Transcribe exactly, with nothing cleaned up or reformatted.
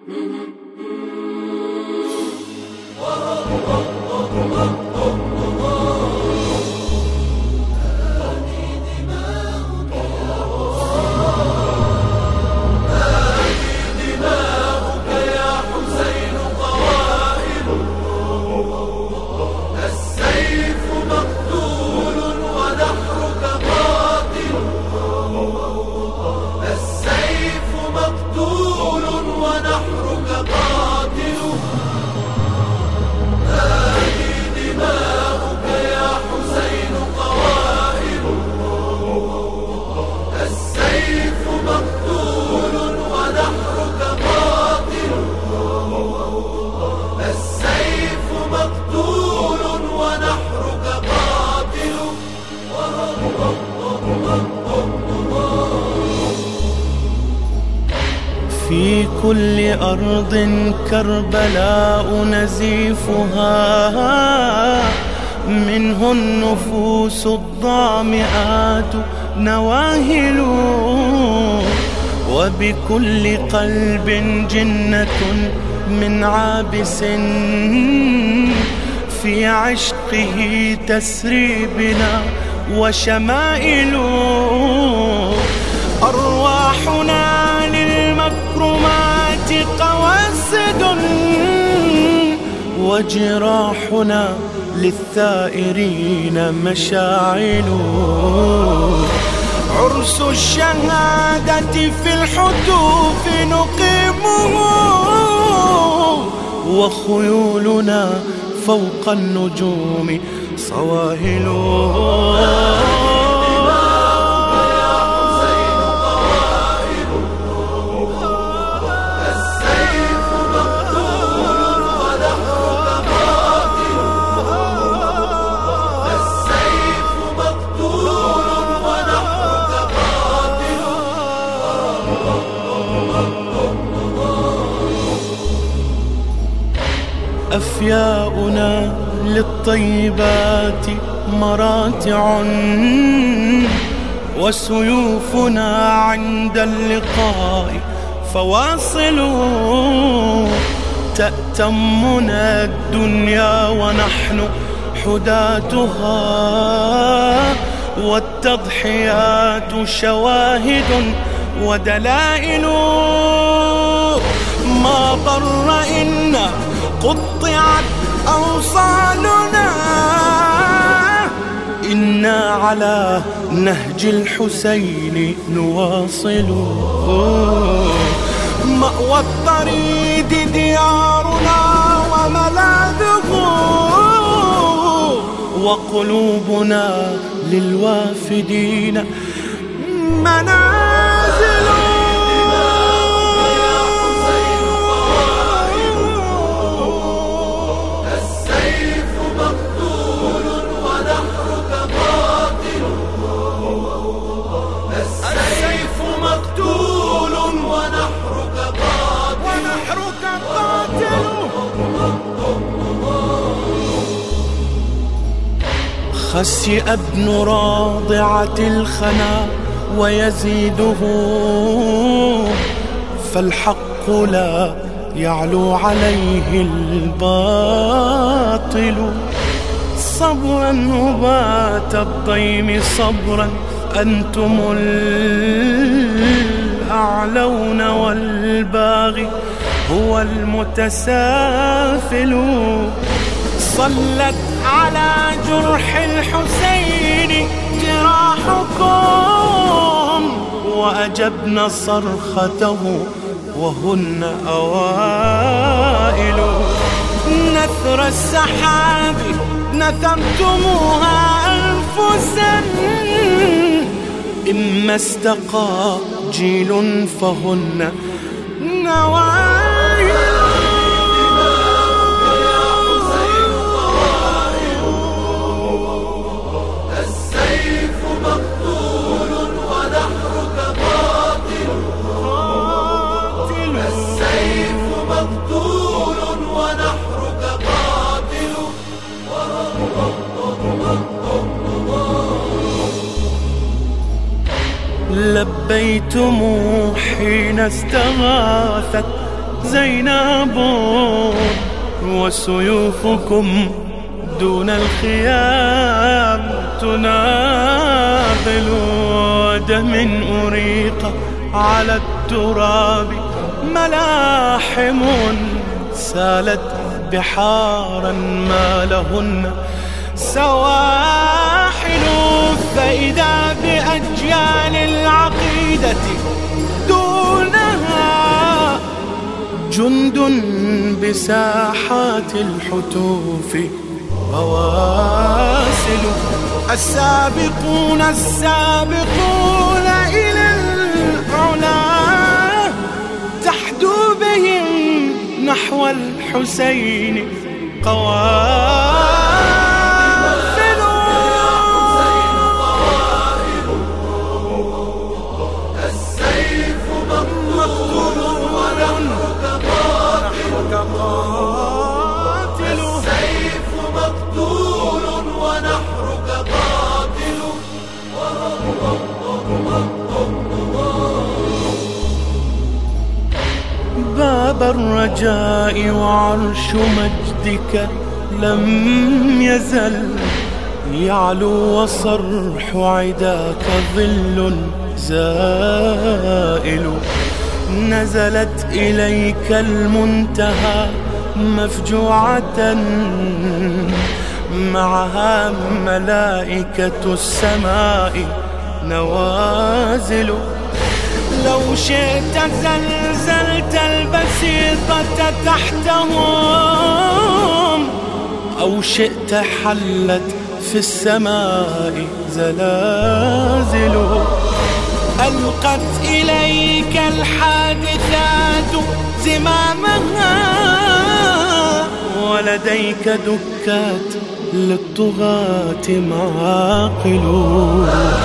في كل أرض كربلاء نزيفها، منه النفوس الضامئات نواهل، وبكل قلب جنة من عابس في عشقه تسري بنا وشمائل. أرواحنا للمكرمات قواسد، وجراحنا للثائرين مشاعل. عرس الشهادة في الحتوف نقيمه، وخيولنا فوق النجوم صواهل. أفياؤنا للطيبات مراتع، وسيوفنا عند اللقاء فواصل. تأتمنا الدنيا ونحن حداتها، والتضحيات شواهد ودلائل. ما ضر إن قطعت أوصالنا، إنا على نهج الحسين نواصل. مأوى الطريد ديارنا وملاذه، وقلوبنا للوافدين منازل. خسئ ابن راضعة الخنا ويزيده، فالحق لا يعلو عليه الباطل. صبرا نبات الضيم صبرا، أنتم الأعلون والباغي هو المتسافل. صلت على جرح الحسين جراحكم، وأجبن صرخته وهن أوائل. نثر السحاب نثرتموها أنفسا، إما استقى جيل فهن نوائل. لبيتم حين استغاثت زينب وسيوفكم دون الخيام تنابل دم أريق على التراب ملاحم سالت بحارا ما لهن سواحل فإذا بأجيال العقيدة دونها جند بساحات الحتوف بواسل السابقون السابقون إلى العلا تحدو بهم نحو الحسين قوافل السيف مقتول ونحرك قاتل السيف مقتول ونحرك قاتل باب الرجاء وعرش مجدك لم يزل يعلو وصرح عداك ظل زائل نزلت إليك المنتهى مفجوعة معها ملائكة السماء نوازل لو شئت زلزلت البسيطة تحتهم أو شئت حلت في السماء زلازل ألقت إليك الحادثات زمامها ولديك دكات للطغاة معاقل